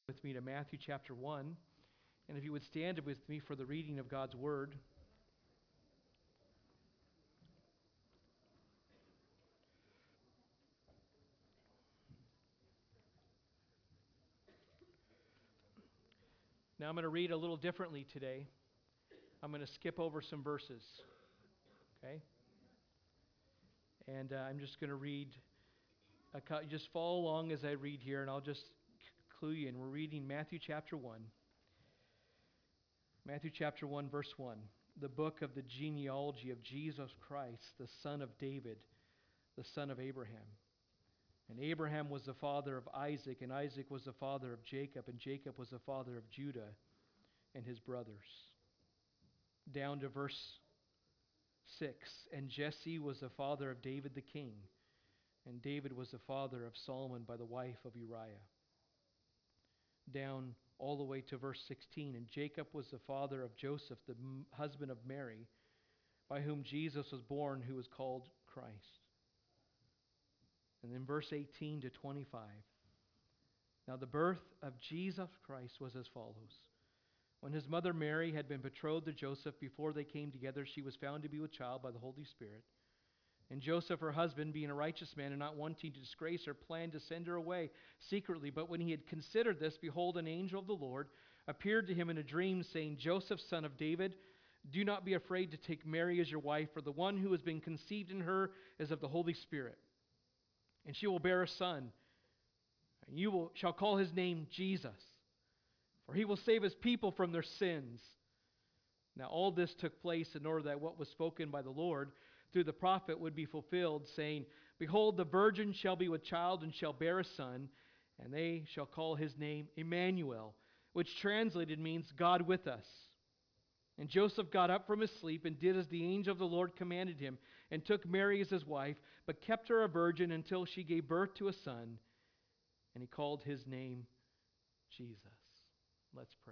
With me to Matthew chapter 1, and if you would stand with me for the reading of God's Word. Now I'm going to read a little differently today. I'm going to skip over some verses, okay? And I'm just going to read, just follow along as I read here, and I'll just clue you in. We're reading Matthew chapter 1. Matthew chapter 1, verse 1. The book of the genealogy of Jesus Christ, the son of David, the son of Abraham. And Abraham was the father of Isaac, and Isaac was the father of Jacob, and Jacob was the father of Judah and his brothers. Down to verse 6. And Jesse was the father of David the king, and David was the father of Solomon by the wife of Uriah. Down all the way to verse 16. And Jacob was the father of Joseph, the husband of Mary, by whom Jesus was born, who was called Christ. And then verse 18 to 25. Now the birth of Jesus Christ was as follows. When his mother Mary had been betrothed to Joseph, before they came together, she was found to be with child by the Holy Spirit. And Joseph, her husband, being a righteous man and not wanting to disgrace her, planned to send her away secretly. But when he had considered this, behold, an angel of the Lord appeared to him in a dream, saying, Joseph, son of David, do not be afraid to take Mary as your wife, for the one who has been conceived in her is of the Holy Spirit. And she will bear a son, and you shall call his name Jesus, for he will save his people from their sins. Now all this took place in order that what was spoken by the Lord through the prophet would be fulfilled, saying, Behold, the virgin shall be with child and shall bear a son, and they shall call his name Emmanuel, which translated means God with us. And Joseph got up from his sleep and did as the angel of the Lord commanded him, and took Mary as his wife, but kept her a virgin until she gave birth to a son, and he called his name Jesus. Let's pray.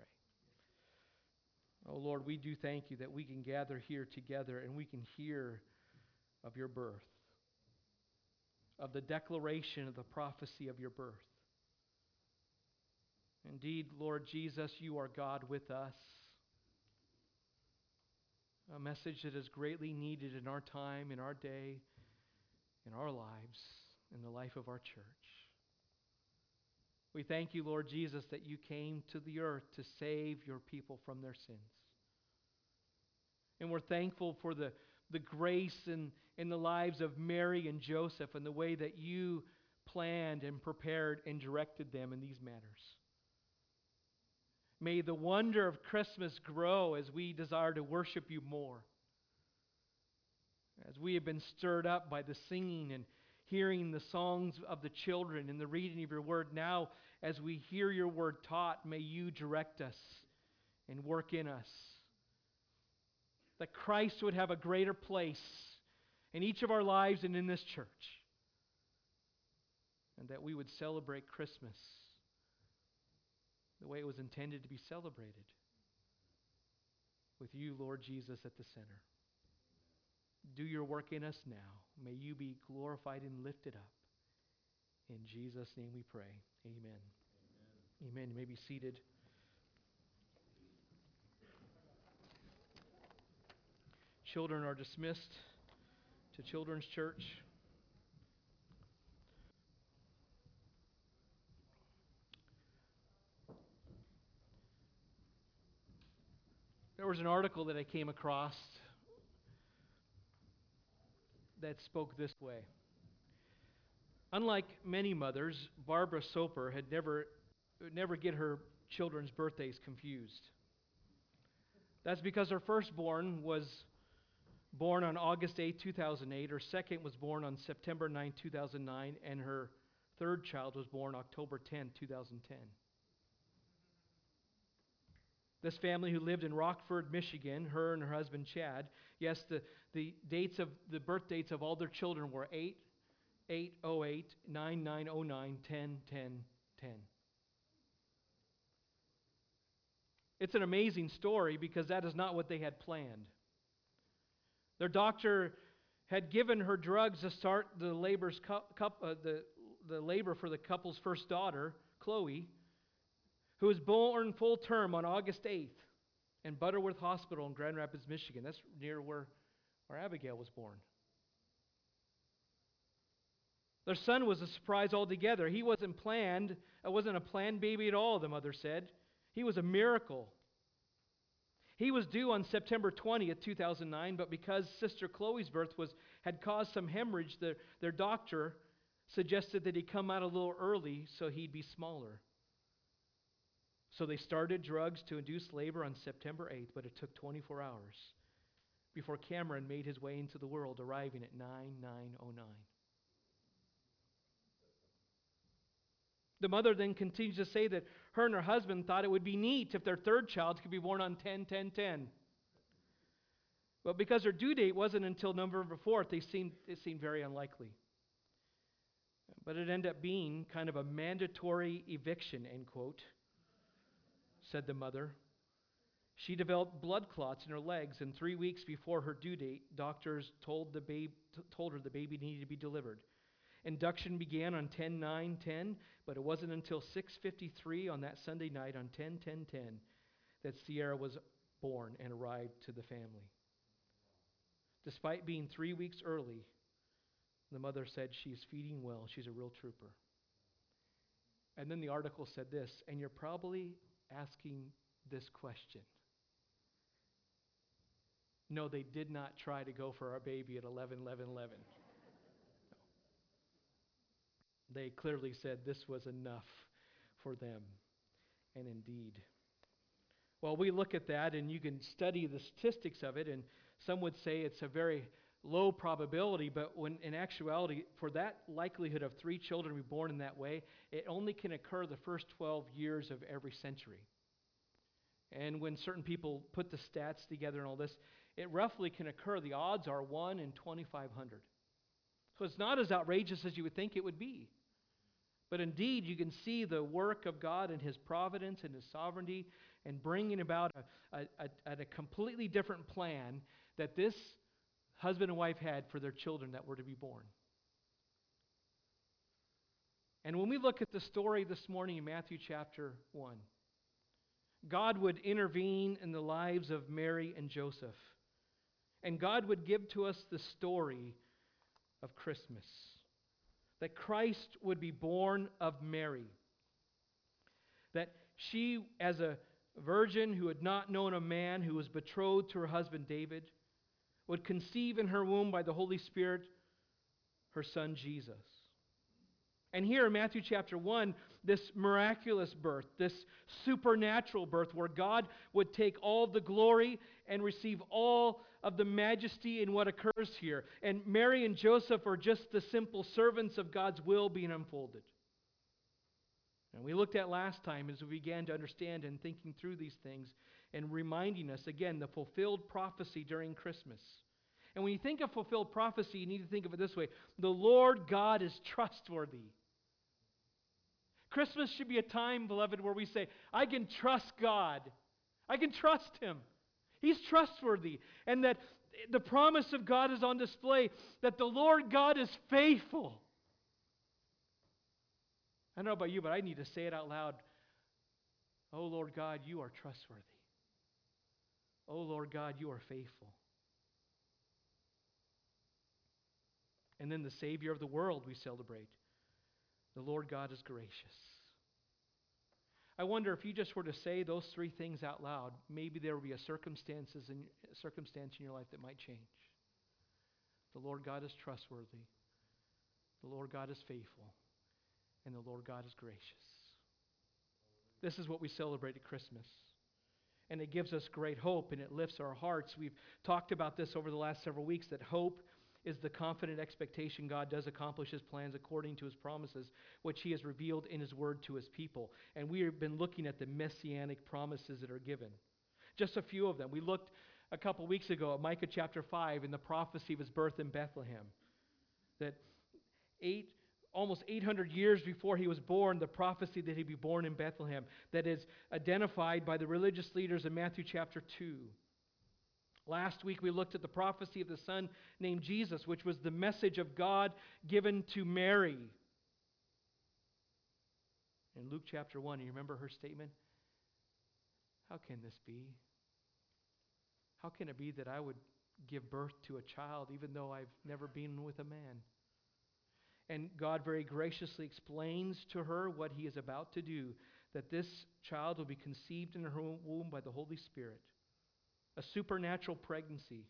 Oh Lord, we do thank you that we can gather here together and we can hear of your birth, of the declaration of the prophecy of your birth. Indeed, Lord Jesus, you are God with us. A message that is greatly needed in our time, in our day, in our lives, in the life of our church. We thank you, Lord Jesus, that you came to the earth to save your people from their sins. And we're thankful for the grace in the lives of Mary and Joseph and the way that you planned and prepared and directed them in these matters. May the wonder of Christmas grow as we desire to worship you more. As we have been stirred up by the singing and hearing the songs of the children and the reading of your word, now as we hear your word taught, may you direct us and work in us. That Christ would have a greater place in each of our lives and in this church. And that we would celebrate Christmas the way it was intended to be celebrated, with you, Lord Jesus, at the center. Do your work in us now. May you be glorified and lifted up. In Jesus' name we pray. Amen. Amen. You may be seated. Children are dismissed to Children's Church. There was an article that I came across that spoke this way. Unlike many mothers, Barbara Soper had would never get her children's birthdays confused. That's because her firstborn was born on August 8, 2008. Her second was born on September 9, 2009. And her third child was born October 10, 2010. This family, who lived in Rockford, Michigan, her and her husband Chad, yes, the birth dates of all their children were 8/8/08, 9/9/09, 10/10/10. It's an amazing story because that is not what they had planned. Their doctor had given her drugs to start the labor for the couple's first daughter, Chloe. who was born full term on August 8th in Butterworth Hospital in Grand Rapids, Michigan. That's near where Abigail was born. Their son was a surprise altogether. He wasn't planned. It wasn't a planned baby at all, the mother said. He was a miracle. He was due on September 20th, 2009, but because Sister Chloe's birth had caused some hemorrhage, their doctor suggested that he come out a little early so he'd be smaller. So they started drugs to induce labor on September 8th, but it took 24 hours before Cameron made his way into the world, arriving at 9/9/09. The mother then continues to say that her and her husband thought it would be neat if their third child could be born on 10/10/10. But because her due date wasn't until November 4th, it seemed very unlikely. But it ended up being kind of a mandatory eviction, end quote, said the mother. She developed blood clots in her legs, and 3 weeks before her due date, doctors told her the baby needed to be delivered. Induction began on 10/9/10, but it wasn't until 6:53 on that Sunday night on 10/10/10 that Sierra was born and arrived to the family. Despite being 3 weeks early, the mother said she's feeding well. She's a real trooper. And then the article said this, and you're probably asking this question. No, they did not try to go for our baby at 11/11/11. They clearly said this was enough for them. And indeed. Well, we look at that and you can study the statistics of it, and some would say it's a very low probability, but when in actuality, for that likelihood of 3 children to be born in that way, it only can occur the first 12 years of every century. And when certain people put the stats together and all this, it roughly can occur. The odds are 1 in 2,500. So it's not as outrageous as you would think it would be. But indeed, you can see the work of God and His providence and His sovereignty and bringing about a completely different plan that this husband and wife had for their children that were to be born. And when we look at the story this morning in Matthew chapter 1, God would intervene in the lives of Mary and Joseph. And God would give to us the story of Christmas. That Christ would be born of Mary. That she, as a virgin who had not known a man, who was betrothed to her husband David, would conceive in her womb by the Holy Spirit her son Jesus. And here in Matthew chapter 1, this miraculous birth, this supernatural birth where God would take all the glory and receive all of the majesty in what occurs here. And Mary and Joseph are just the simple servants of God's will being unfolded. And we looked at last time as we began to understand and thinking through these things and reminding us again the fulfilled prophecy during Christmas. And when you think of fulfilled prophecy, you need to think of it this way. The Lord God is trustworthy. Christmas should be a time, beloved, where we say, I can trust God. I can trust Him. He's trustworthy. And that the promise of God is on display, that the Lord God is faithful. I don't know about you, but I need to say it out loud. Oh, Lord God, you are trustworthy. Oh, Lord God, you are faithful. And then the Savior of the world we celebrate. The Lord God is gracious. I wonder if you just were to say those 3 things out loud, maybe there would be a circumstance in your life that might change. The Lord God is trustworthy. The Lord God is faithful. And the Lord God is gracious. This is what we celebrate at Christmas. And it gives us great hope and it lifts our hearts. We've talked about this over the last several weeks, that hope is the confident expectation God does accomplish His plans according to His promises, which He has revealed in His Word to His people. And we have been looking at the messianic promises that are given. Just a few of them. We looked a couple weeks ago at Micah chapter 5 and the prophecy of His birth in Bethlehem. That almost 800 years before He was born, the prophecy that He'd be born in Bethlehem, that is identified by the religious leaders in Matthew chapter 2. Last week we looked at the prophecy of the Son named Jesus, which was the message of God given to Mary. In Luke chapter 1, you remember her statement? how can this be? How can it be that I would give birth to a child even though I've never been with a man? And God very graciously explains to her what He is about to do, that this child will be conceived in her womb by the Holy Spirit, a supernatural pregnancy.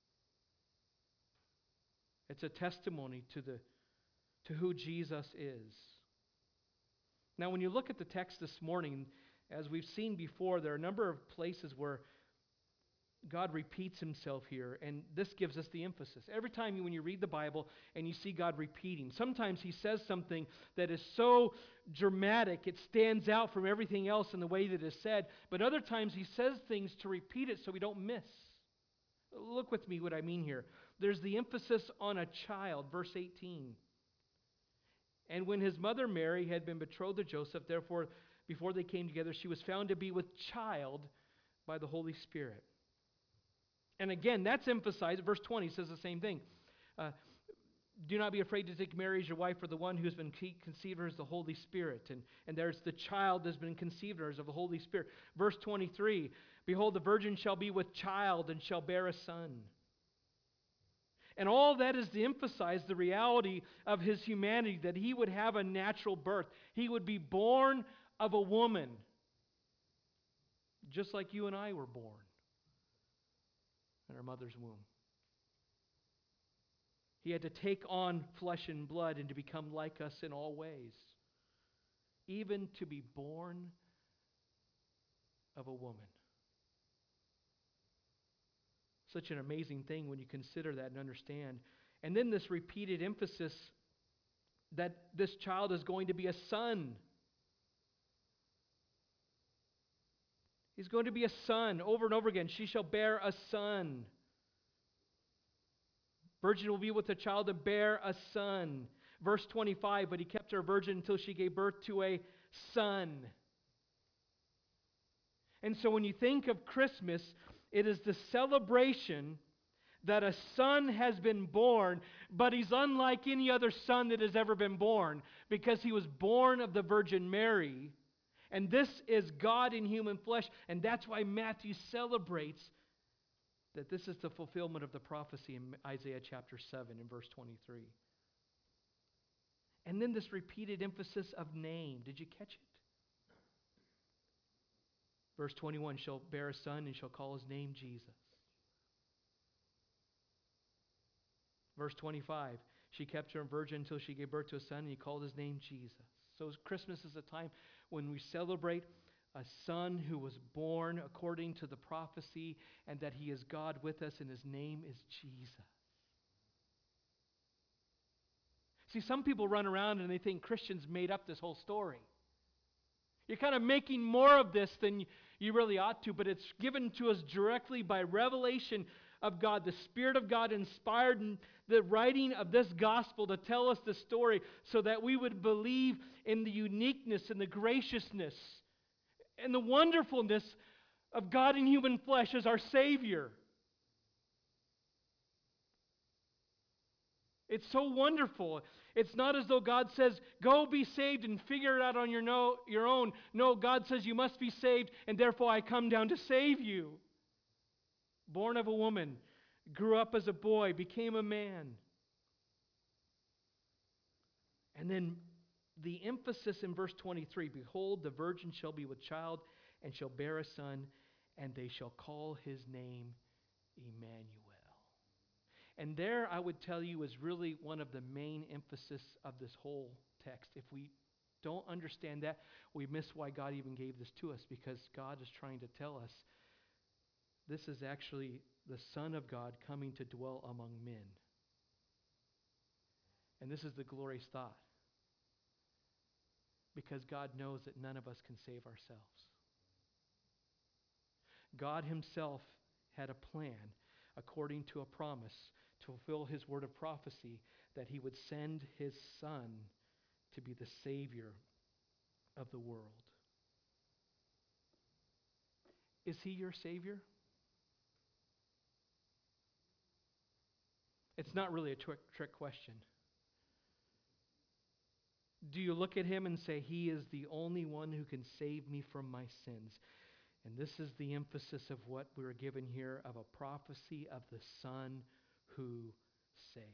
It's a testimony to who Jesus is. Now, when you look at the text this morning, as we've seen before, there are a number of places where God repeats Himself here, and this gives us the emphasis. Every time when you read the Bible and you see God repeating, sometimes He says something that is so dramatic, it stands out from everything else in the way that it is said, but other times He says things to repeat it so we don't miss. Look with me what I mean here. There's the emphasis on a child, verse 18. And when his mother Mary had been betrothed to Joseph, therefore, before they came together, she was found to be with child by the Holy Spirit. And again, that's emphasized. Verse 20 says the same thing. Do not be afraid to take Mary as your wife, for the one who has been conceived her is the Holy Spirit. And there's the child that has been conceived her is of the Holy Spirit. Verse 23, behold, the virgin shall be with child and shall bear a son. And all that is to emphasize the reality of His humanity, that He would have a natural birth. He would be born of a woman, just like you and I were born in our mother's womb. He had to take on flesh and blood and to become like us in all ways, even to be born of a woman. Such an amazing thing when you consider that and understand. And then this repeated emphasis that this child is going to be a son. He's going to be a son over and over again. She shall bear a son. Virgin will be with a child to bear a son. Verse 25, but he kept her virgin until she gave birth to a son. And so when you think of Christmas, it is the celebration that a son has been born, but he's unlike any other son that has ever been born, because he was born of the Virgin Mary. And this is God in human flesh, and that's why Matthew celebrates that this is the fulfillment of the prophecy in Isaiah chapter 7 in verse 23. And then this repeated emphasis of name. Did you catch it? Verse 21, shall bear a son and shall call his name Jesus. Verse 25, she kept her virgin until she gave birth to a son, and he called his name Jesus. So Christmas is a time when we celebrate a son who was born according to the prophecy, and that he is God with us, and his name is Jesus. See, some people run around and they think Christians made up this whole story. You're kind of making more of this than you really ought to, but it's given to us directly by revelation of God. The Spirit of God inspired the writing of this gospel to tell us the story so that we would believe in the uniqueness and the graciousness and the wonderfulness of God in human flesh as our Savior. It's so wonderful. It's not as though God says, go be saved and figure it out on your own. No, God says you must be saved, and therefore I come down to save you. Born of a woman, grew up as a boy, became a man. And then the emphasis in verse 23, behold, the virgin shall be with child and shall bear a son, and they shall call his name Emmanuel. And there, I would tell you, is really one of the main emphasis of this whole text. If we don't understand that, we miss why God even gave this to us, because God is trying to tell us this is actually the Son of God coming to dwell among men. And this is the glorious thought, because God knows that none of us can save ourselves. God Himself had a plan, according to a promise, to fulfill His word of prophecy, that He would send His Son to be the Savior of the world. Is He your Savior? It's not really a trick question. Do you look at Him and say, He is the only one who can save me from my sins? And this is the emphasis of what we're given here, of a prophecy of the Son who saves.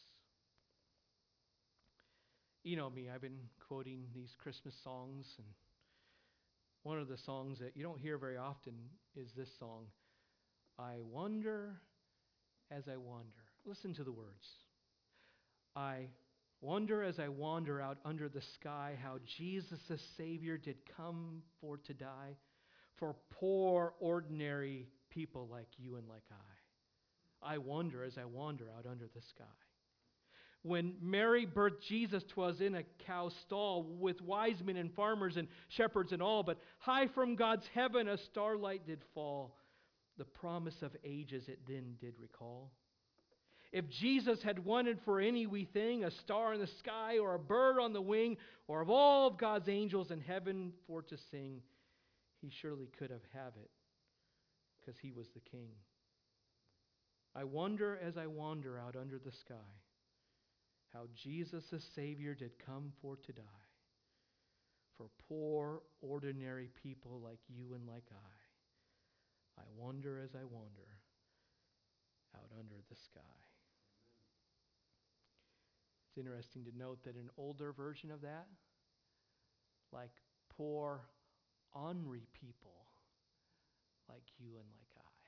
You know me, I've been quoting these Christmas songs, and one of the songs that you don't hear very often is this song, I wonder as I wander. Listen to the words. I wonder as I wander out under the sky how Jesus the Savior did come for to die for poor, ordinary people like you and like I. I wonder as I wander out under the sky. When Mary birthed Jesus, 'twas in a cow stall with wise men and farmers and shepherds and all, but high from God's heaven a starlight did fall. The promise of ages it then did recall. If Jesus had wanted for any wee thing, a star in the sky or a bird on the wing, or of all of God's angels in heaven for to sing, he surely could have it, because he was the king. I wonder as I wander out under the sky, how Jesus the Savior did come for to die, for poor, ordinary people like you and like I. I wonder as I wander out under the sky. It's interesting to note that an older version of that, like poor, ornery people like you and like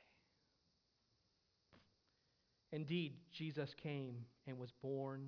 I. Indeed, Jesus came and was born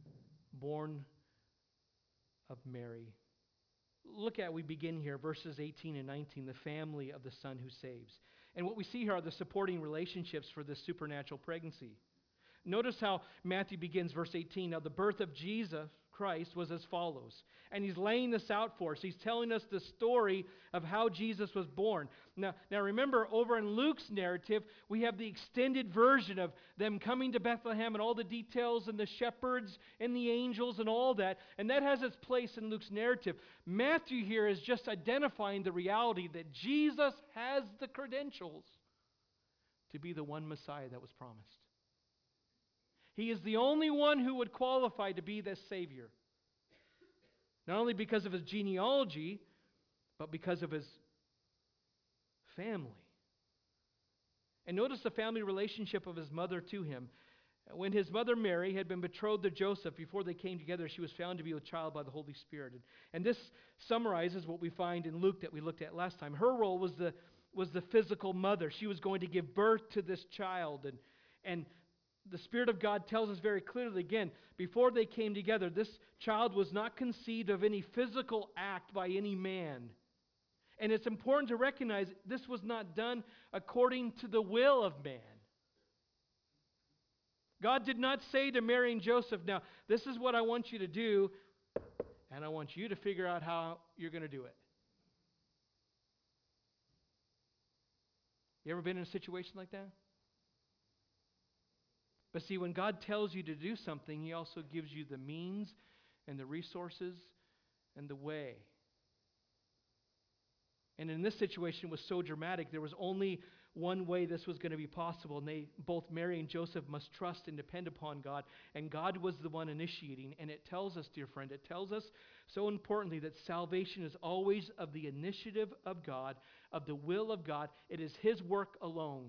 of Mary. Look at, we begin here, verses 18 and 19, the family of the Son who saves. And what we see here are the supporting relationships for this supernatural pregnancy. Notice how Matthew begins, verse 18. Now, the birth of Jesus Christ was as follows. And he's laying this out for us. He's telling us the story of how Jesus was born. Now remember, over in Luke's narrative, we have the extended version of them coming to Bethlehem and all the details and the shepherds and the angels and all that. And that has its place in Luke's narrative. Matthew here is just identifying the reality that Jesus has the credentials to be the one Messiah that was promised. He is the only one who would qualify to be the Savior. Not only because of his genealogy, but because of his family. And notice the family relationship of his mother to him. When his mother Mary had been betrothed to Joseph, before they came together, she was found to be with child by the Holy Spirit. And this summarizes what we find in Luke that we looked at last time. Her role was the physical mother. She was going to give birth to this child. And the Spirit of God tells us very clearly, again, before they came together, this child was not conceived of any physical act by any man. And it's important to recognize this was not done according to the will of man. God did not say to Mary and Joseph, now, this is what I want you to do, and I want you to figure out how you're going to do it. You ever been in a situation like that? But see, when God tells you to do something, He also gives you the means and the resources and the way. And in this situation, it was so dramatic. There was only one way this was going to be possible. And both Mary and Joseph must trust and depend upon God. And God was the one initiating. And it tells us, dear friend, it tells us so importantly that salvation is always of the initiative of God, of the will of God. It is His work alone.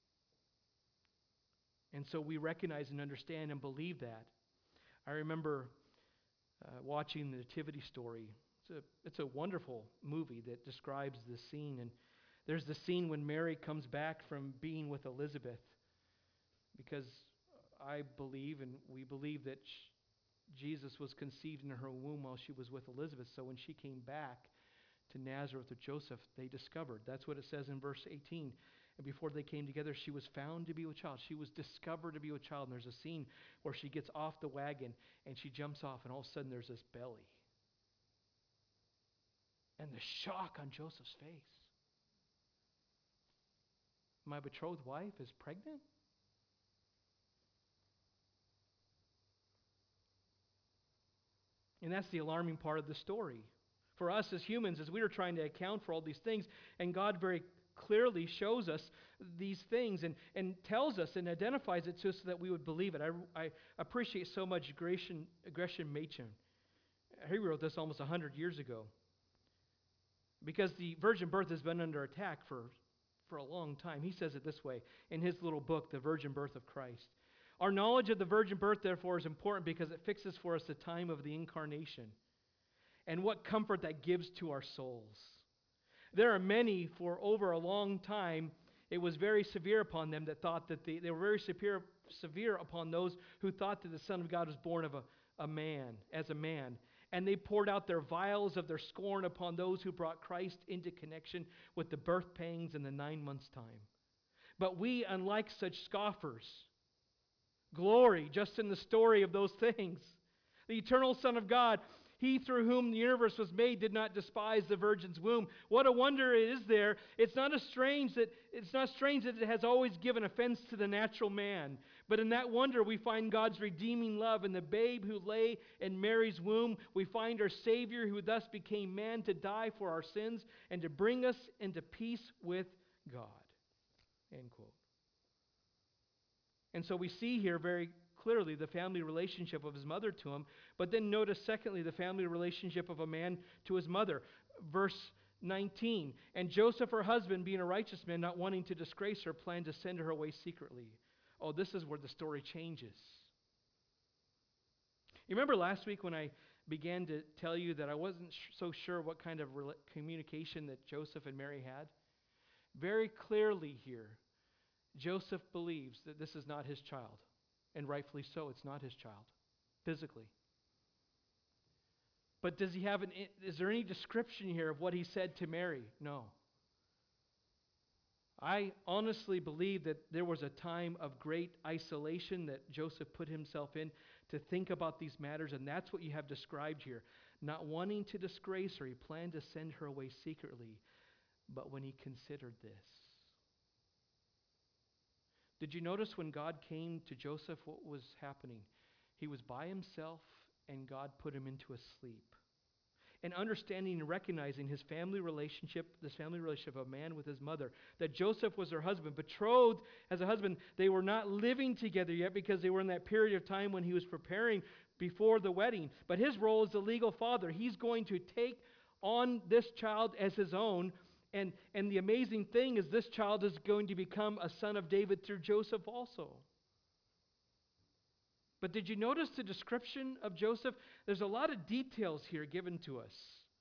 And so we recognize and understand and believe that. I remember watching the Nativity Story. It's a wonderful movie that describes this scene. And there's the scene when Mary comes back from being with Elizabeth. Because I believe, and we believe, that Jesus was conceived in her womb while she was with Elizabeth. So when she came back to Nazareth with Joseph, they discovered. That's what it says in verse 18. And before they came together, she was found to be with child. She was discovered to be with child. And there's a scene where she gets off the wagon and she jumps off, and all of a sudden there's this belly. And the shock on Joseph's face. My betrothed wife is pregnant? And that's the alarming part of the story. For us as humans, as we are trying to account for all these things, and God very clearly shows us these things and tells us and identifies it to us so that we would believe it. I appreciate so much Gresham Machen. He wrote this almost 100 years ago. Because the virgin birth has been under attack for a long time. He says it this way in his little book, The Virgin Birth of Christ. Our knowledge of the virgin birth, therefore, is important because it fixes for us the time of the incarnation and what comfort that gives to our souls. There are many, for over a long time, it was very severe upon them that thought that they were very severe upon those who thought that the Son of God was born of a man, as a man. And they poured out their vials of their scorn upon those who brought Christ into connection with the birth pangs in the 9 months' time. But we, unlike such scoffers, glory just in the story of those things. The eternal Son of God, He through whom the universe was made, did not despise the virgin's womb. What a wonder it is there. It's not strange that it has always given offense to the natural man. But in that wonder we find God's redeeming love. In the babe who lay in Mary's womb, we find our Savior who thus became man to die for our sins and to bring us into peace with God. End quote. And so we see here very clearly the family relationship of his mother to him, but then notice secondly the family relationship of a man to his mother. Verse 19, and Joseph, her husband, being a righteous man, not wanting to disgrace her, planned to send her away secretly. Oh, this is where the story changes. You remember last week when I began to tell you that I wasn't so sure what kind of communication that Joseph and Mary had? Very clearly here, Joseph believes that this is not his child. And rightfully so, it's not his child, physically. But is there any description here of what he said to Mary? No. I honestly believe that there was a time of great isolation that Joseph put himself in to think about these matters, and that's what you have described here. Not wanting to disgrace her, he planned to send her away secretly. But when he considered this, did you notice when God came to Joseph, what was happening? He was by himself, and God put him into a sleep. And understanding and recognizing his family relationship, this family relationship of a man with his mother, that Joseph was her husband, betrothed as a husband. They were not living together yet because they were in that period of time when he was preparing before the wedding. But his role as the legal father, he's going to take on this child as his own. And the amazing thing is this child is going to become a son of David through Joseph also. But did you notice the description of Joseph? There's a lot of details here given to us.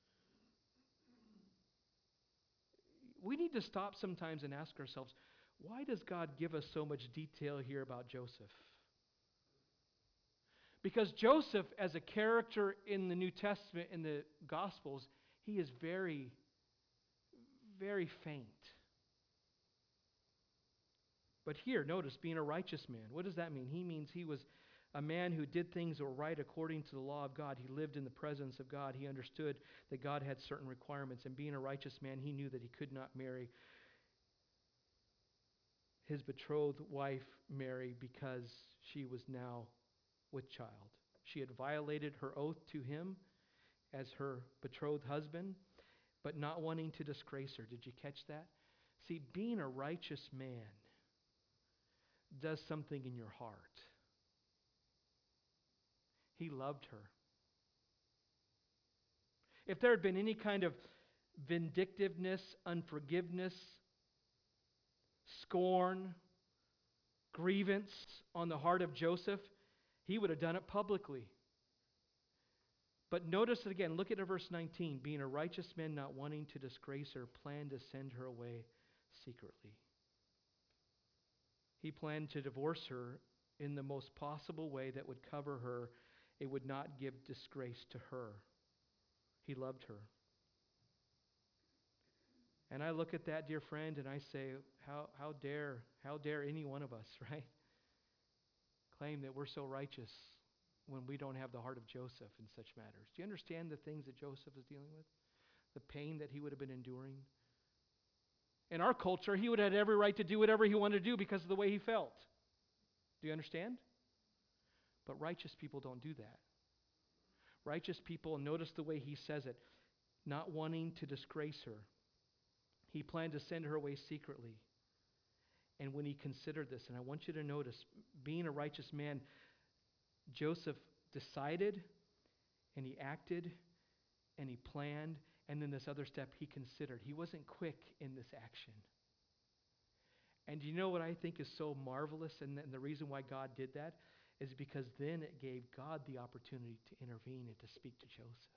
We need to stop sometimes and ask ourselves, why does God give us so much detail here about Joseph? Because Joseph, as a character in the New Testament, in the Gospels, he is very, very faint. But here, notice, being a righteous man. What does that mean? He means he was a man who did things that were right according to the law of God. He lived in the presence of God. He understood that God had certain requirements. And being a righteous man, he knew that he could not marry his betrothed wife, Mary, because she was now with child. She had violated her oath to him as her betrothed husband, but not wanting to disgrace her. Did you catch that? See, being a righteous man does something in your heart. He loved her. If there had been any kind of vindictiveness, unforgiveness, scorn, grievance on the heart of Joseph, he would have done it publicly. But notice it again. Look at verse 19. Being a righteous man, not wanting to disgrace her, planned to send her away secretly. He planned to divorce her in the most possible way that would cover her. It would not give disgrace to her. He loved her. And I look at that, dear friend, and I say, how dare any one of us, right, claim that we're so righteous when we don't have the heart of Joseph in such matters. Do you understand the things that Joseph is dealing with? The pain that he would have been enduring? In our culture, he would have had every right to do whatever he wanted to do because of the way he felt. Do you understand? But righteous people don't do that. Righteous people, notice the way he says it, not wanting to disgrace her. He planned to send her away secretly. And when he considered this, and I want you to notice, being a righteous man, Joseph decided, and he acted, and he planned, And then this other step, he considered. He wasn't quick in this action. And you know what I think is so marvelous, and the reason why God did that is because then it gave God the opportunity to intervene and to speak to Joseph.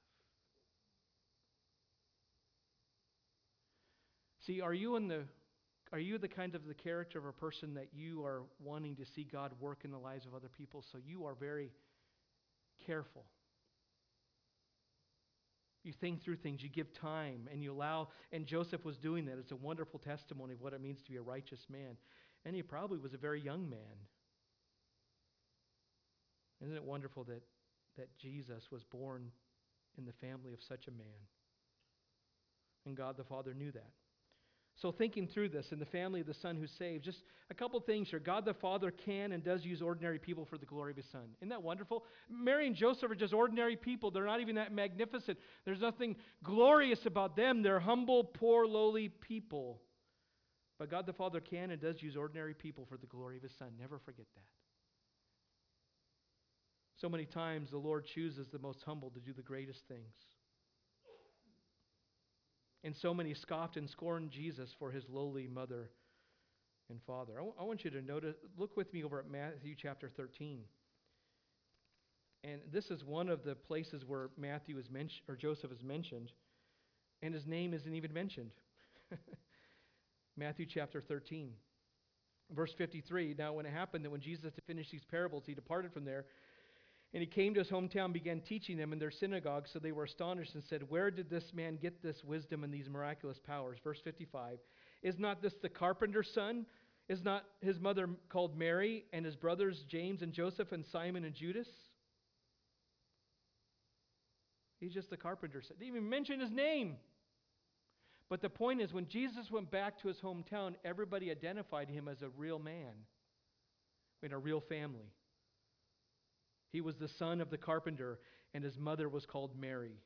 See, are you the kind of the character of a person that you are wanting to see God work in the lives of other people, so you are very careful? You think through things, you give time, and you allow, and Joseph was doing that. It's a wonderful testimony of what it means to be a righteous man. And he probably was a very young man. Isn't it wonderful that Jesus was born in the family of such a man? And God the Father knew that. So thinking through this, in the family of the Son who saves, just a couple things here. God the Father can and does use ordinary people for the glory of His Son. Isn't that wonderful? Mary and Joseph are just ordinary people. They're not even that magnificent. There's nothing glorious about them. They're humble, poor, lowly people. But God the Father can and does use ordinary people for the glory of His Son. Never forget that. So many times the Lord chooses the most humble to do the greatest things. And so many scoffed and scorned Jesus for His lowly mother and father. I want you to notice, look with me over at Matthew chapter 13. And this is one of the places where Matthew is mentioned, or Joseph is mentioned, and his name isn't even mentioned. Matthew chapter 13, verse 53. Now when it happened that when Jesus had finished these parables, He departed from there, and He came to His hometown, began teaching them in their synagogue. So they were astonished and said, "Where did this man get this wisdom and these miraculous powers?" Verse 55. "Is not this the carpenter's son? Is not his mother called Mary, and his brothers James and Joseph and Simon and Judas?" He's just the carpenter's son. Didn't even mention his name. But the point is, when Jesus went back to his hometown, everybody identified him as a real man in a real family. He was the son of the carpenter, and his mother was called Mary.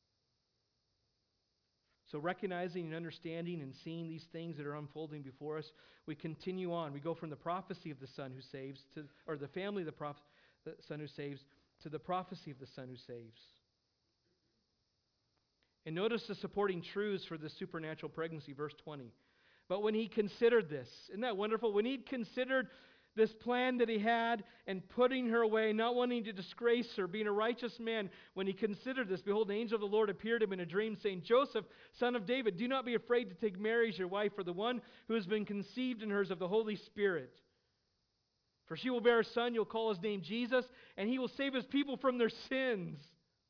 So recognizing and understanding and seeing these things that are unfolding before us, we continue on. We go from the prophecy of the Son who saves, or the family of the Son who saves, to the prophecy of the Son who saves. And notice the supporting truths for the supernatural pregnancy, verse 20. But when He considered this, isn't that wonderful? When He considered this plan that He had and putting her away, not wanting to disgrace her, being a righteous man, when He considered this, behold, the angel of the Lord appeared to him in a dream, saying, "Joseph, son of David, do not be afraid to take Mary as your wife, for the one who has been conceived in her is of the Holy Spirit. For she will bear a son, you'll call his name Jesus, and He will save His people from their sins."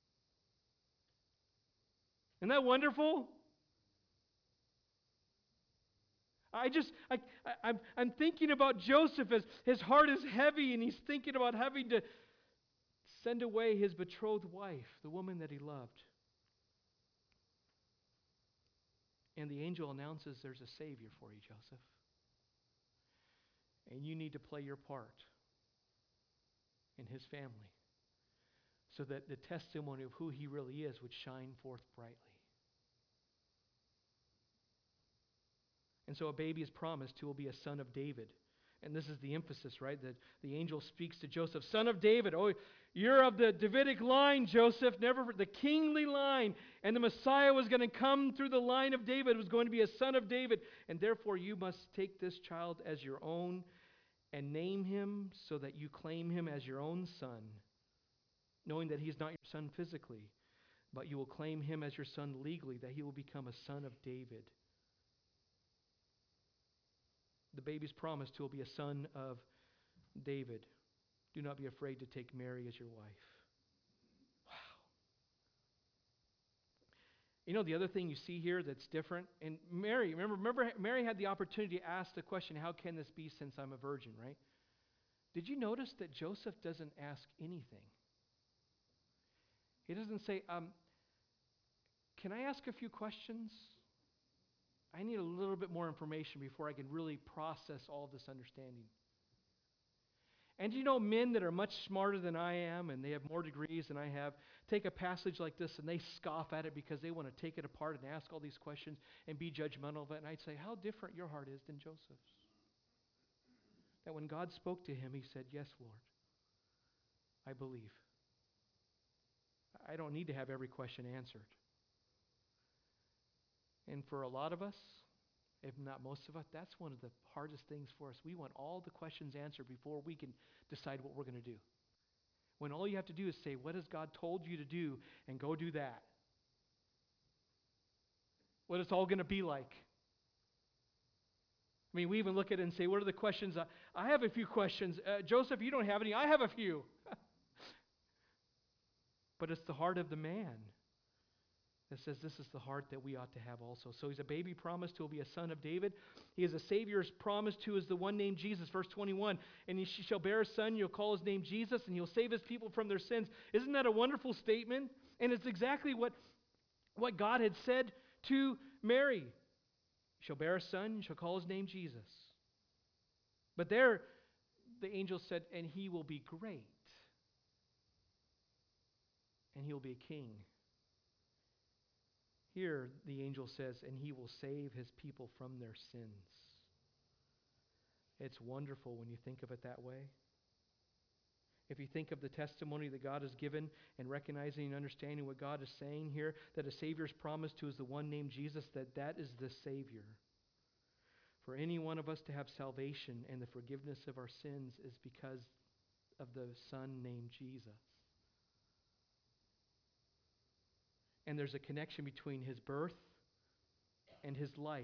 Isn't that wonderful? I'm thinking about Joseph as his heart is heavy, and he's thinking about having to send away his betrothed wife, the woman that he loved. And the angel announces there's a Savior for you, Joseph. And you need to play your part in His family so that the testimony of who He really is would shine forth brightly. And so a baby is promised who will be a son of David. And this is the emphasis, right? That the angel speaks to Joseph, son of David. Oh, you're of the Davidic line, Joseph, never the kingly line. And the Messiah was going to come through the line of David. It was going to be a son of David. And therefore you must take this child as your own and name him so that you claim him as your own son, knowing that he's not your son physically, but you will claim him as your son legally, that he will become a son of David. The baby's promised who will be a son of David. Do not be afraid to take Mary as your wife. Wow. You know the other thing you see here that's different? And Mary, remember Mary had the opportunity to ask the question, how can this be since I'm a virgin, right? Did you notice that Joseph doesn't ask anything? He doesn't say, can I ask a few questions? I need a little bit more information before I can really process all this understanding. And you know, men that are much smarter than I am and they have more degrees than I have, take a passage like this and they scoff at it because they want to take it apart and ask all these questions and be judgmental of it. And I'd say, how different your heart is than Joseph's. That when God spoke to him, he said, "Yes, Lord, I believe. I don't need to have every question answered. And for a lot of us, if not most of us, that's one of the hardest things for us. We want all the questions answered before we can decide what we're going to do. When all you have to do is say, what has God told you to do, and go do that. What it's all going to be like. I mean, we even look at it and say, what are the questions? I have a few questions. Joseph, you don't have any. I have a few. But it's the heart of the man that says this is the heart that we ought to have also. So he's a baby promised who will be a son of David. He is a Savior's promised who is the one named Jesus. Verse 21, and he shall bear a son, you'll call his name Jesus, and he'll save his people from their sins. Isn't that a wonderful statement? And it's exactly what God had said to Mary. You shall bear a son, you shall call his name Jesus. But there, the angel said, and he will be great. And he will be a king. Here, the angel says, and he will save his people from their sins. It's wonderful when you think of it that way. If you think of the testimony that God has given and recognizing and understanding what God is saying here, that a Savior is promised to is the one named Jesus, that is the Savior. For any one of us to have salvation and the forgiveness of our sins is because of the Son named Jesus. And there's a connection between his birth and his life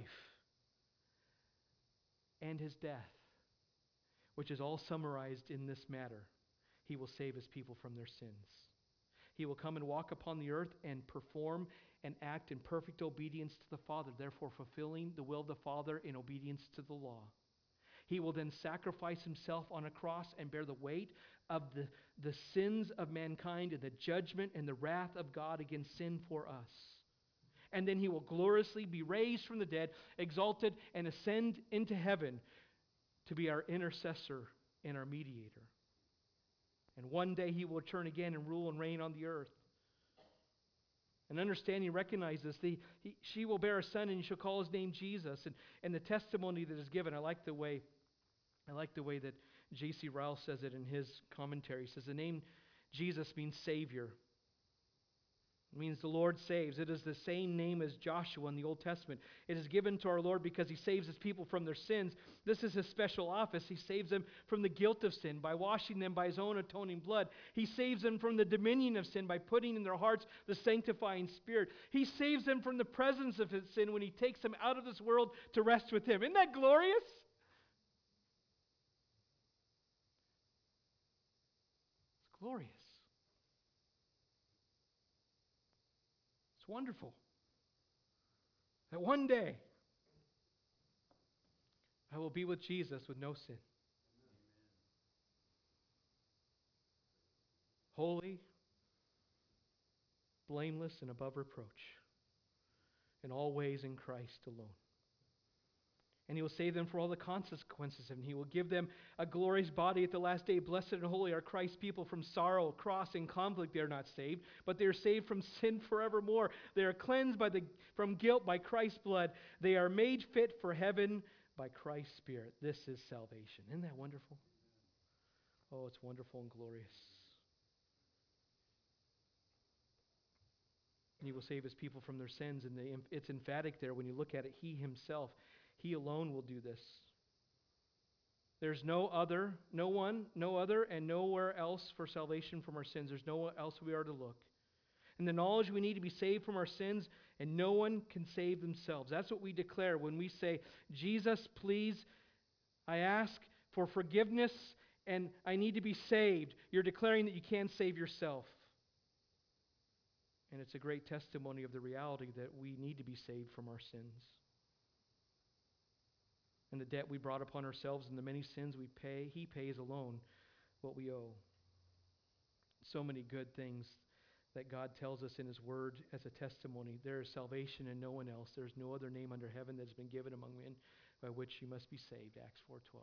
and his death, which is all summarized in this matter. He will save his people from their sins. He will come and walk upon the earth and perform and act in perfect obedience to the Father, therefore fulfilling the will of the Father in obedience to the law. He will then sacrifice himself on a cross and bear the weight of the sins of mankind and the judgment and the wrath of God against sin for us. And then he will gloriously be raised from the dead, exalted, and ascend into heaven to be our intercessor and our mediator. And one day he will return again and rule and reign on the earth. And understanding, recognize this. She will bear a son, and you shall call his name Jesus. And the testimony that is given, I like the way that J.C. Ryle says it in his commentary. He says the name Jesus means Savior. It means the Lord saves. It is the same name as Joshua in the Old Testament. It is given to our Lord because he saves his people from their sins. This is his special office. He saves them from the guilt of sin by washing them by his own atoning blood. He saves them from the dominion of sin by putting in their hearts the sanctifying Spirit. He saves them from the presence of his sin when he takes them out of this world to rest with him. Isn't that glorious? It's glorious. It's wonderful that one day I will be with Jesus with no sin. Holy, blameless, and above reproach, in all ways in Christ alone. And he will save them for all the consequences, and he will give them a glorious body at the last day. Blessed and holy are Christ's people. From sorrow, cross, and conflict they are not saved, but they are saved from sin forevermore. They are cleansed from guilt by Christ's blood. They are made fit for heaven by Christ's Spirit. This is salvation. Isn't that wonderful? Oh, it's wonderful and glorious. And he will save his people from their sins. And it's emphatic there when you look at it. He himself, he alone will do this. There's no other, and nowhere else for salvation from our sins. There's nowhere else we are to look. And the knowledge we need to be saved from our sins, and no one can save themselves. That's what we declare when we say, Jesus, please, I ask for forgiveness, and I need to be saved. You're declaring that you can't save yourself. And it's a great testimony of the reality that we need to be saved from our sins. And the debt we brought upon ourselves and the many sins we pay, he pays alone what we owe. So many good things that God tells us in his word as a testimony. There is salvation in no one else. There is no other name under heaven that has been given among men by which you must be saved. Acts 4:12.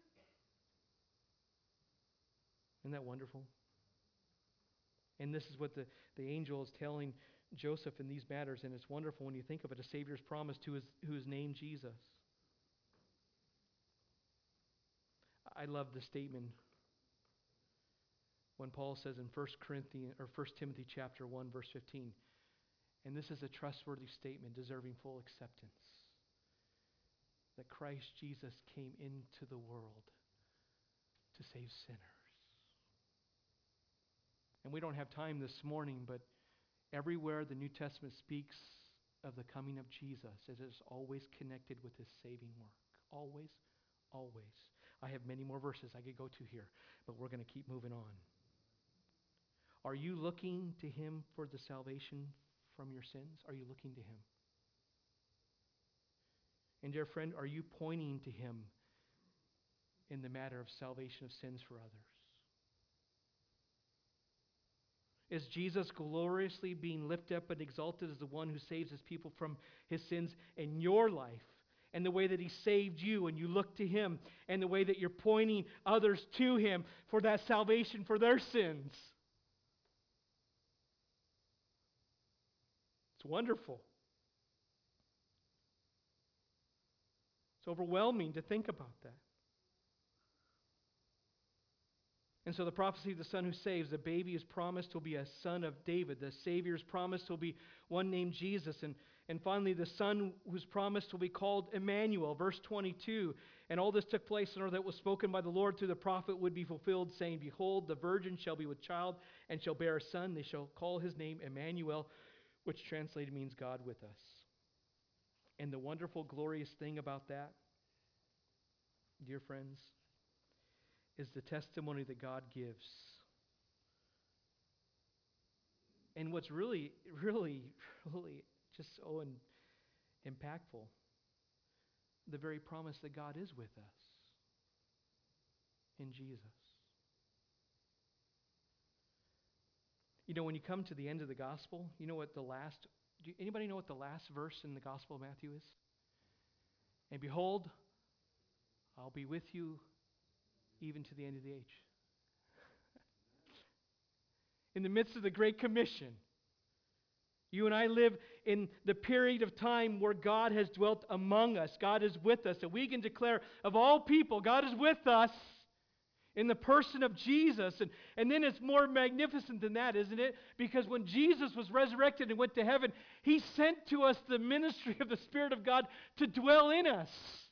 Isn't that wonderful? And this is what the angel is telling Joseph in these matters, and it's wonderful when you think of it, a Savior's promise who is named Jesus. I love the statement when Paul says in 1 Timothy chapter 1, verse 15, And this is a trustworthy statement deserving full acceptance, that Christ Jesus came into the world to save sinners. And we don't have time this morning, but everywhere the New Testament speaks of the coming of Jesus, it is always connected with His saving work. Always, always. I have many more verses I could go to here, but we're going to keep moving on. Are you looking to Him for the salvation from your sins? Are you looking to Him? And dear friend, are you pointing to Him in the matter of salvation of sins for others? Is Jesus gloriously being lifted up and exalted as the one who saves His people from His sins in your life? And the way that He saved you and you look to Him, and the way that you're pointing others to Him for that salvation for their sins. It's wonderful. It's overwhelming to think about that. And so the prophecy of the Son who saves, the baby is promised will be a son of David. The Savior is promised will be one named Jesus. And finally, the Son who's promised will be called Emmanuel. Verse 22, and all this took place in order that was spoken by the Lord through the prophet would be fulfilled, saying, Behold, the virgin shall be with child and shall bear a son. They shall call his name Emmanuel, which translated means God with us. And the wonderful, glorious thing about that, dear friends, is the testimony that God gives. And what's really, really, really just so impactful, the very promise that God is with us in Jesus. You know, when you come to the end of the gospel, you know what anybody know what the last verse in the Gospel of Matthew is? And behold, I'll be with you even to the end of the age. In the midst of the Great Commission, you and I live in the period of time where God has dwelt among us. God is with us. And we can declare, of all people, God is with us in the person of Jesus. And then it's more magnificent than that, isn't it? Because when Jesus was resurrected and went to heaven, He sent to us the ministry of the Spirit of God to dwell in us.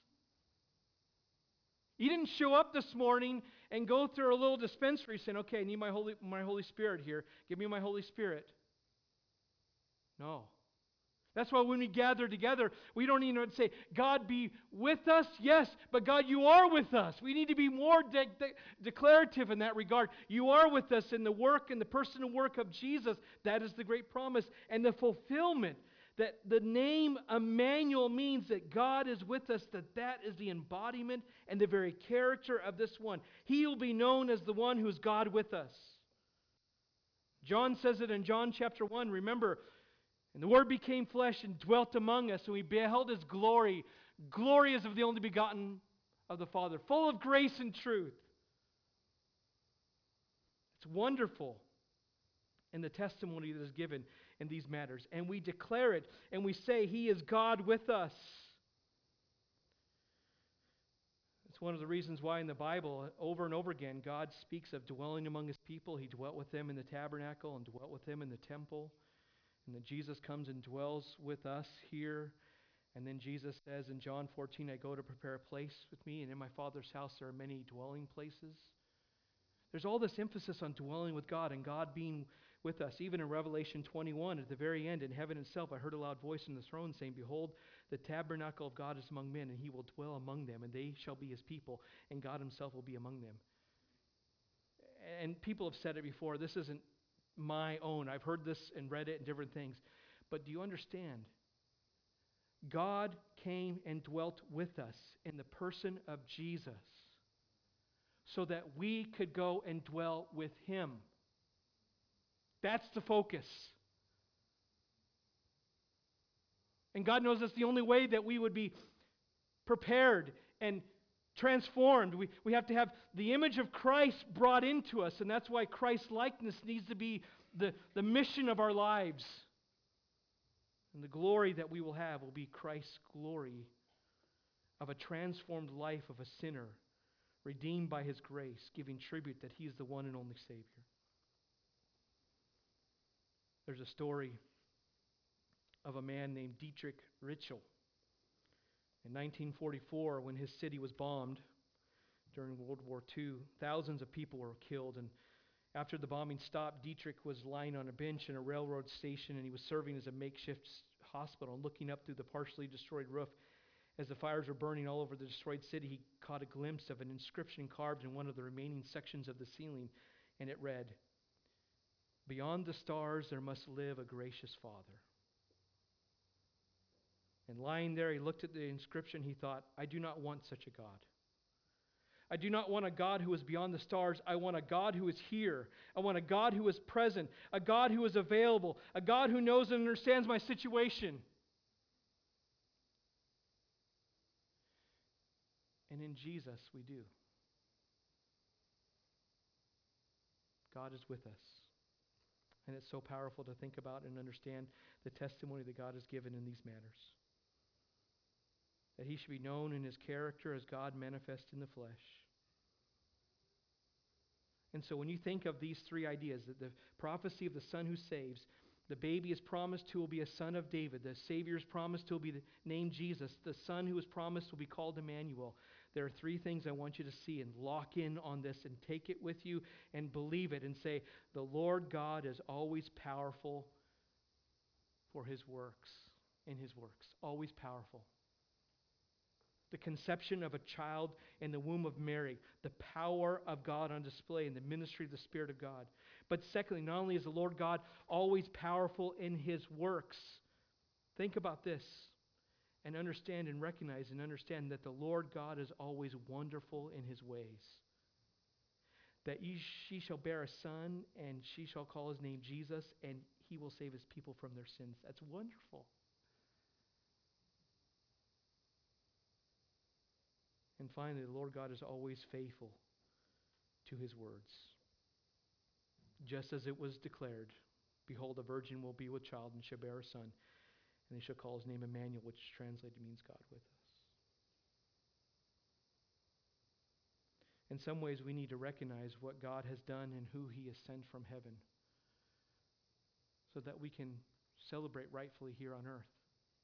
He didn't show up this morning and go through a little dispensary saying, okay, I need my Holy Spirit here. Give me my Holy Spirit. No. That's why when we gather together, we don't even say, God be with us, yes, but God, you are with us. We need to be more declarative in that regard. You are with us in the work and the personal work of Jesus. That is the great promise and the fulfillment. That the name Emmanuel means that God is with us, that is the embodiment and the very character of this one. He will be known as the one who is God with us. John says it in John chapter 1. Remember, and the Word became flesh and dwelt among us, and we beheld His glory. Glory as of the only begotten of the Father, full of grace and truth. It's wonderful in the testimony that is given in these matters. And we declare it, and we say, He is God with us. It's one of the reasons why in the Bible, over and over again, God speaks of dwelling among His people. He dwelt with them in the tabernacle and dwelt with them in the temple. And that Jesus comes and dwells with us here. And then Jesus says in John 14, I go to prepare a place with me, and in my Father's house there are many dwelling places. There's all this emphasis on dwelling with God and God being with us. Even in Revelation 21, at the very end, in heaven itself, I heard a loud voice from the throne saying, Behold, the tabernacle of God is among men, and He will dwell among them, and they shall be His people, and God Himself will be among them. And people have said it before. This isn't my own. I've heard this and read it and different things. But do you understand? God came and dwelt with us in the person of Jesus so that we could go and dwell with Him. That's the focus. And God knows that's the only way that we would be prepared and transformed. We have to have the image of Christ brought into us, and that's why Christ's likeness needs to be the mission of our lives. And the glory that we will have will be Christ's glory of a transformed life of a sinner, redeemed by His grace, giving tribute that He is the one and only Savior. There's a story of a man named Dietrich Ritschl. In 1944, when his city was bombed during World War II, thousands of people were killed. And after the bombing stopped, Dietrich was lying on a bench in a railroad station, and he was serving as a makeshift hospital. And looking up through the partially destroyed roof, as the fires were burning all over the destroyed city, he caught a glimpse of an inscription carved in one of the remaining sections of the ceiling, and it read, "Beyond the stars there must live a gracious Father." And lying there, he looked at the inscription. He thought, I do not want such a God. I do not want a God who is beyond the stars. I want a God who is here. I want a God who is present, a God who is available, a God who knows and understands my situation. And in Jesus, we do. God is with us. And it's so powerful to think about and understand the testimony that God has given in these matters. That he should be known in his character as God manifest in the flesh. And so when you think of these three ideas, that the prophecy of the Son who saves, the baby is promised who will be a son of David, the Savior is promised who will be named Jesus, the Son who is promised will be called Emmanuel. There are three things I want you to see and lock in on this and take it with you and believe it and say, the Lord God is always powerful for his works, in his works, always powerful. The conception of a child in the womb of Mary, the power of God on display in the ministry of the Spirit of God. But secondly, not only is the Lord God always powerful in his works, think about this and understand and recognize and understand that the Lord God is always wonderful in his ways. That she shall bear a son, and she shall call his name Jesus, and he will save his people from their sins. That's wonderful. And finally, the Lord God is always faithful to his words. Just as it was declared, behold, a virgin will be with child and shall bear a son, and they shall call his name Emmanuel, which translated means God with us. In some ways, we need to recognize what God has done and who he has sent from heaven so that we can celebrate rightfully here on earth.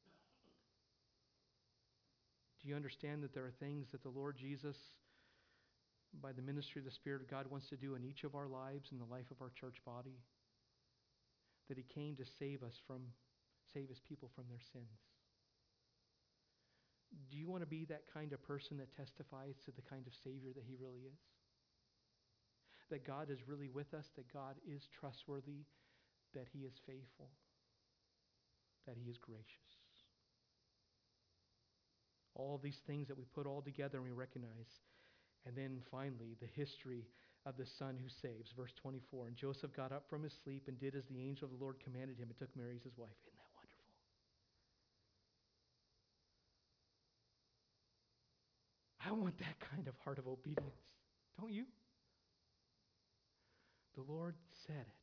Do you understand that there are things that the Lord Jesus, by the ministry of the Spirit of God, wants to do in each of our lives, in the life of our church body? That he came to save his people from their sins. Do you want to be that kind of person that testifies to the kind of Savior that he really is? That God is really with us, that God is trustworthy, that he is faithful, that he is gracious. All of these things that we put all together and we recognize. And then finally, the history of the Son who saves. Verse 24, and Joseph got up from his sleep and did as the angel of the Lord commanded him and took Mary as his wife. Isn't that wonderful? I want that kind of heart of obedience. Don't you? The Lord said it.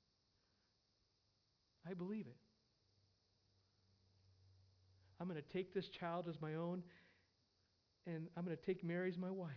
I believe it. I'm going to take this child as my own, and I'm going to take Mary as my wife.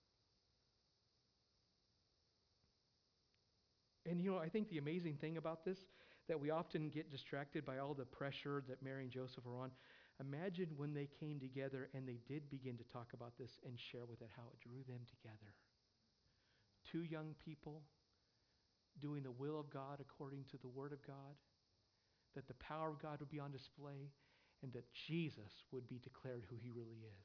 And I think the amazing thing about this, that we often get distracted by all the pressure that Mary and Joseph are on. Imagine when they came together and they did begin to talk about this and share with it, how it drew them together. Two young people doing the will of God according to the Word of God, that the power of God would be on display, and that Jesus would be declared who he really is.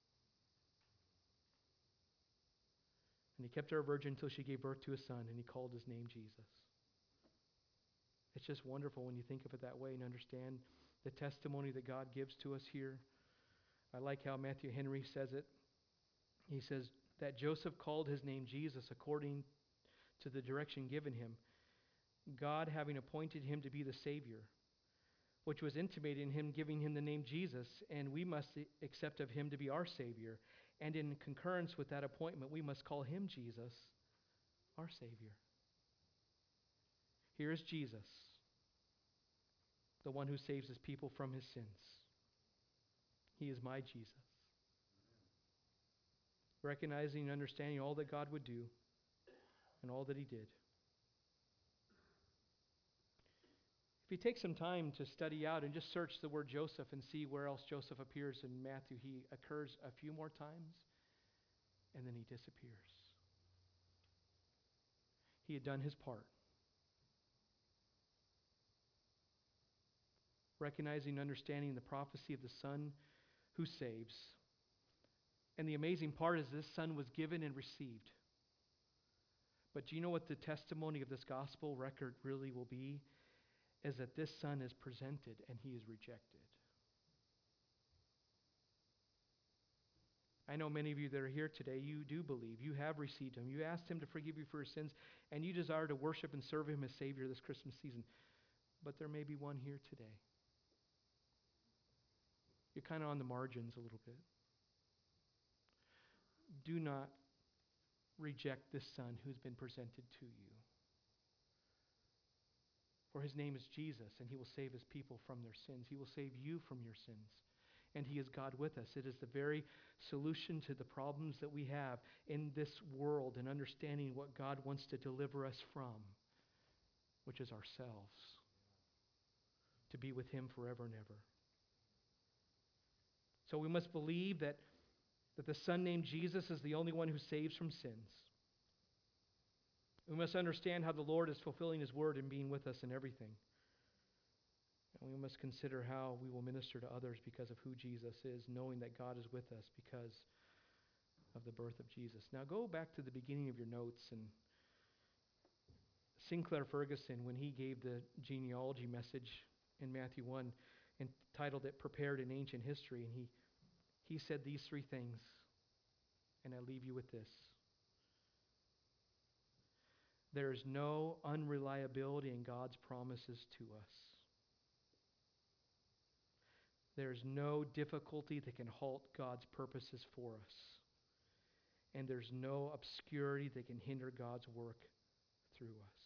And he kept her a virgin until she gave birth to a son, and he called his name Jesus. It's just wonderful when you think of it that way and understand the testimony that God gives to us here. I like how Matthew Henry says it. He says that Joseph called his name Jesus according to the direction given him, God having appointed him to be the Savior, which was intimated in him giving him the name Jesus, and we must accept of him to be our Savior. And in concurrence with that appointment, we must call him Jesus, our Savior. Here is Jesus, the one who saves his people from his sins. He is my Jesus. Recognizing and understanding all that God would do and all that he did. If you take some time to study out and just search the word Joseph and see where else Joseph appears in Matthew, he occurs a few more times and then he disappears. He had done his part. Recognizing and understanding the prophecy of the Son who saves. And the amazing part is this Son was given and received. But do you know what the testimony of this gospel record really will be? Is that this Son is presented and he is rejected. I know many of you that are here today, you do believe. You have received him. You asked him to forgive you for your sins, and you desire to worship and serve him as Savior this Christmas season. But there may be one here today. You're kind of on the margins a little bit. Do not reject this Son who's been presented to you. For his name is Jesus, and he will save his people from their sins. He will save you from your sins. And he is God with us. It is the very solution to the problems that we have in this world and understanding what God wants to deliver us from, which is ourselves, to be with him forever and ever. So we must believe that the Son named Jesus is the only one who saves from sins. We must understand how the Lord is fulfilling his word and being with us in everything. And we must consider how we will minister to others because of who Jesus is, knowing that God is with us because of the birth of Jesus. Now go back to the beginning of your notes, and Sinclair Ferguson, when he gave the genealogy message in Matthew 1, entitled it Prepared in Ancient History, and he said these three things, and I leave you with this. There is no unreliability in God's promises to us. There is no difficulty that can halt God's purposes for us. And there's no obscurity that can hinder God's work through us.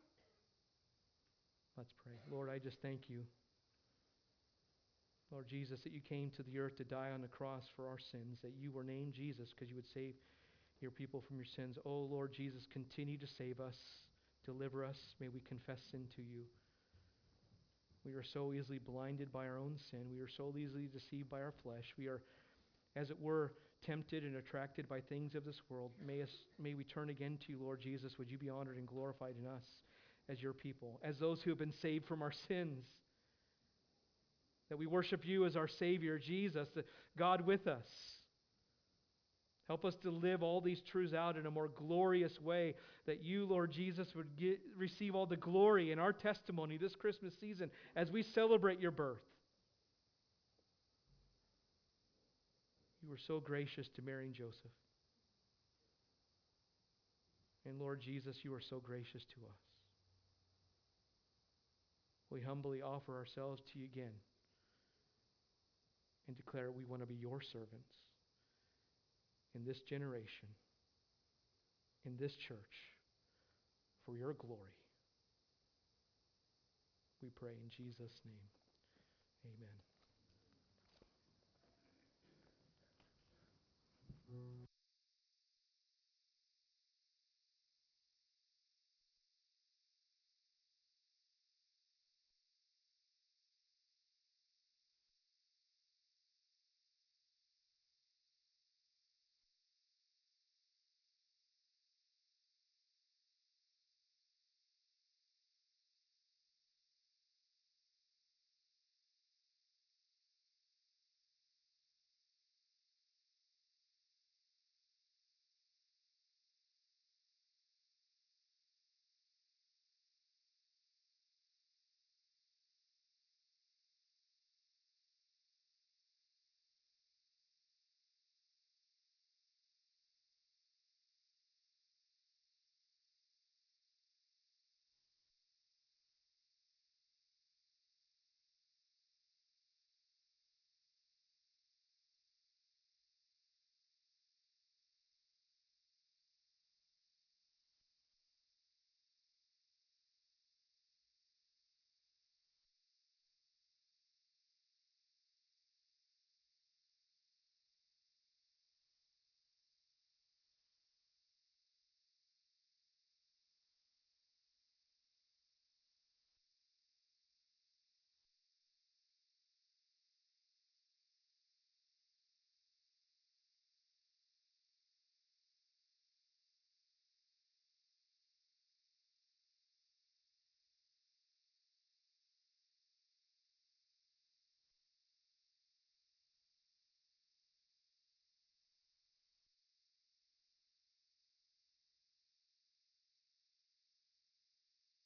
Let's pray. Lord, I just thank you, Lord Jesus, that you came to the earth to die on the cross for our sins, that you were named Jesus because you would save your people from your sins. Oh, Lord Jesus, continue to save us, deliver us. May we confess sin to you. We are so easily blinded by our own sin. We are so easily deceived by our flesh. We are, as it were, tempted and attracted by things of this world. May we turn again to you, Lord Jesus. Would you be honored and glorified in us as your people, as those who have been saved from our sins. That we worship you as our Savior, Jesus, the God with us. Help us to live all these truths out in a more glorious way, that you, Lord Jesus, would receive all the glory in our testimony this Christmas season as we celebrate your birth. You were so gracious to Mary and Joseph. And Lord Jesus, you are so gracious to us. We humbly offer ourselves to you again and declare we want to be your servants in this generation, in this church, for your glory. We pray in Jesus' name. Amen.